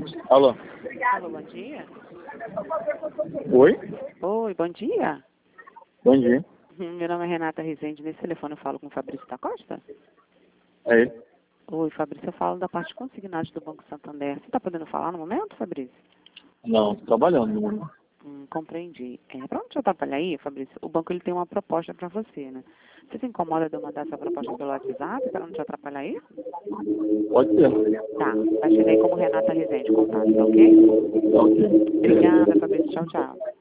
Alô? Alô, bom dia. Oi? Oi, bom dia. Bom dia. Meu nome é Renata Rezende. Nesse telefone eu falo com o Fabrício da Costa? É ele? Oi, Fabrício, eu falo da parte consignada do Banco Santander. Você está podendo falar no momento, Fabrício? Não, tô trabalhando, mano. Compreendi. Para não te atrapalhar aí, Fabrício, o banco ele tem uma proposta para você, né? Você se incomoda de eu mandar essa proposta pelo WhatsApp para não te atrapalhar aí? Pode ser. Tá, vai chegar aí como Renata Rezende, contato, tá ok? Ok. Obrigada, Fabrício. Tchau, tchau.